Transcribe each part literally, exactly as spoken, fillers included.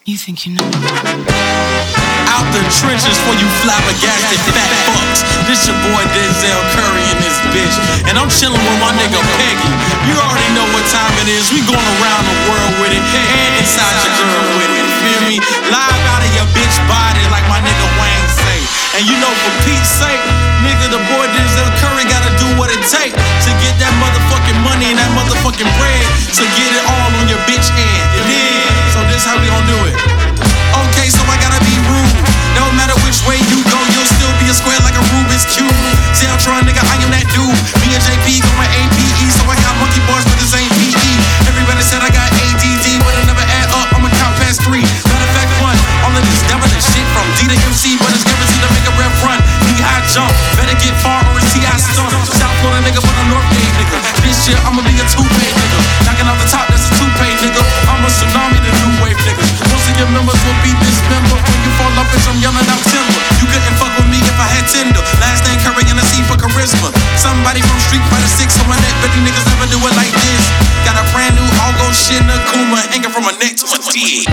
You think you know? Out the trenches for you flabbergasted fat fucks. This your boy Denzel Curry and this bitch. And I'm chillin' with my nigga Peggy. You already know what time it is. We going around the world with it. And inside your girl with it. Feel me? Live out of your bitch body like my nigga Wayne say. And you know for Pete's sake, nigga, the boy Denzel Curry gotta do what it take to get that motherfucking money and that motherfucking bread to get it all on your bitch head. You dig? So this how we gon' do it. Okay, so I gotta be rude. No matter which way you go, you'll still be a square like a Rubik's Cube. Zeltron, nigga, I am that dude. Me and J P going A P E, so I got monkey bars, but this ain't P E. Everybody said I got A D D, but I never add up. I'ma count past three. Matter of fact, one. All of this devil and shit from D to M C, but it's guaranteed to make a rep run. Knee high jump, better get far or it's T I stump. South Florida nigga, but a North Gate nigga. This year I'ma be a two-pay nigga. Knocking off the top, that's a two-pay nigga. I'm a tsunami, the new wave niggas. Most of your members will be dismembered. When you fall off, bitch, I'm yelling out timber. You couldn't fuck with me if I had Tinder. Last name Curry and a C for charisma. Somebody from Street Fighter six on my neck, but these niggas never do it like this. Got a brand new Algo shit in a Kuma, hanging from my neck to my dick.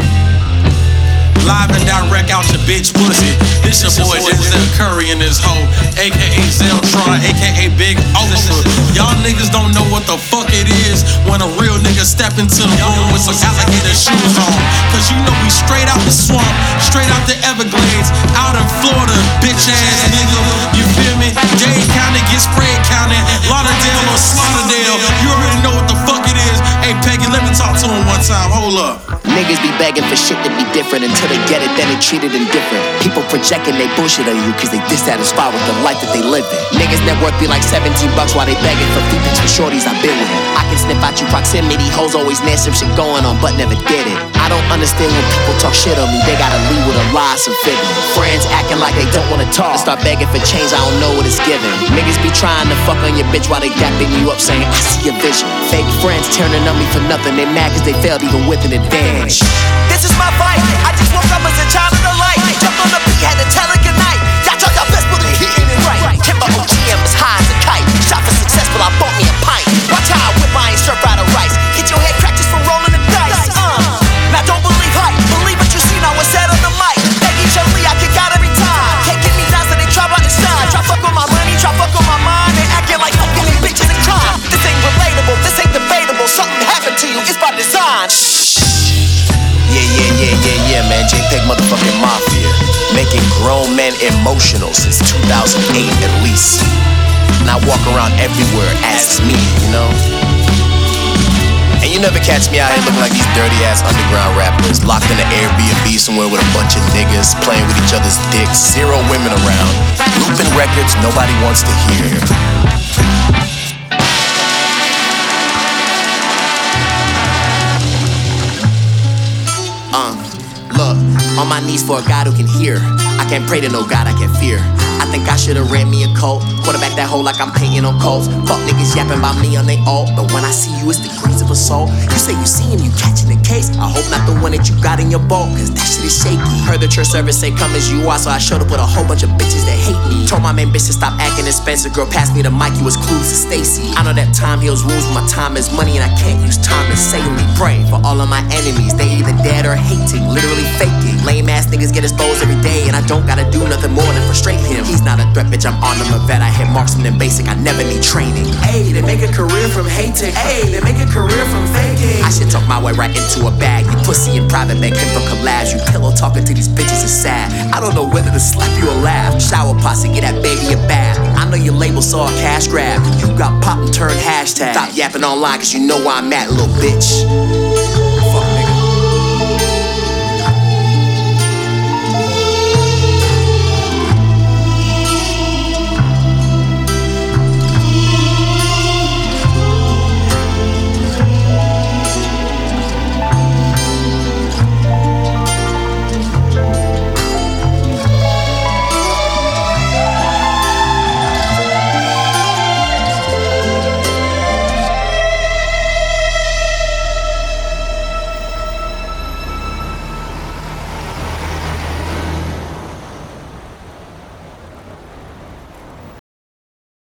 Live and direct out your bitch pussy. This your boy Denzel Curry and this hoe, A K A Zeltron, A K A Big Officer. Y'all niggas don't know what the fuck it is when a real nigga step into the room with some alligator shoes on. Cause you know we straight out the swamp, straight out the Everglades, out in Florida, bitch ass nigga. You feel me? Dade County get sprayed county, Lauderdale or Slaughterdale. You already know what the fuck it is. Hey Peggy, let me talk to him one time. Hold up. Niggas be begging for shit to be different. Until they get it, then they treat it indifferent. People projecting they bullshit on you cause they dissatisfied with the life that they live in. Niggas net worth be like seventeen bucks while they begging for features for shorties I've been with. I can sniff out you proximity, hoes always near some shit going on but never did it. I don't understand when people talk shit on me, they gotta leave with a lie, some figure. Friends acting like they don't wanna talk, start begging for change, I don't know what it's giving. Niggas be trying to fuck on your bitch while they dapping you up saying I see your vision. Fake friends turning on me for nothing, they mad cause they failed even with an advantage. This is my fight. I just woke up as a child of the light. Jumped on the beat, had to tell it goodnight. Y'all talk y'all best believe hitting it right. Timber O G M is high as a kite. Shot for successful, I bought me a pint. Watch how I whip, I ain't stir fried or rice. Get your head cracked just for rolling the dice. Uh. Now don't believe hype, believe what you see. Now what's said on the mic. Becky Jolie, I kick out every time. Can't get me down, so they try about the shine. Try fuck with my money, try fuck with my mind. They acting like fucking these bitches in crime. This ain't relatable, this ain't debatable. Something happened to you, it's by design. Yeah, yeah, yeah, yeah, yeah, man. JPEG motherfucking Mafia. Making grown men emotional since two thousand eight at least. And I walk around everywhere as me, you know? And you never catch me out here looking like these dirty ass underground rappers locked in an Airbnb somewhere with a bunch of niggas playing with each other's dicks, zero women around, looping records nobody wants to hear. Uh, look, on my knees for a God who can hear. I can't pray to no God I can fear. I think I should've ran me a cult. Quarterback that hole like I'm painting on coals. Fuck niggas yapping about me on they alt. But when I see you, it's degrees of assault. You say you see him, you catching the case. I hope not the one that you got in your boat, cause that shit is shaky. Heard the church service say come as you are, so I showed up with a whole bunch of bitches that hate me. Told my main bitch to stop acting expensive. Girl passed me the mic, you was clueless to Stacy. I know that time heals wounds, my time is money, and I can't use time to save me. Pray for all of my enemies, they either dead or hating, literally faking. Lame ass niggas get exposed every day, and I don't gotta do nothing more than frustrate him. He's not a threat, bitch, I'm on him a vet. I hit marksman and basic, I never need training. Hey, they make a career from hating. Hey, they make a career from faking. I should talk my way right into a bag. You pussy in private, make him for collabs. You pillow talking to these bitches is sad. I don't know whether to slap you or laugh. Shower posse, get that baby a bath. I know your label saw a cash grab. You got pop and turn hashtag. Stop yapping online, cause you know where I'm at, little bitch.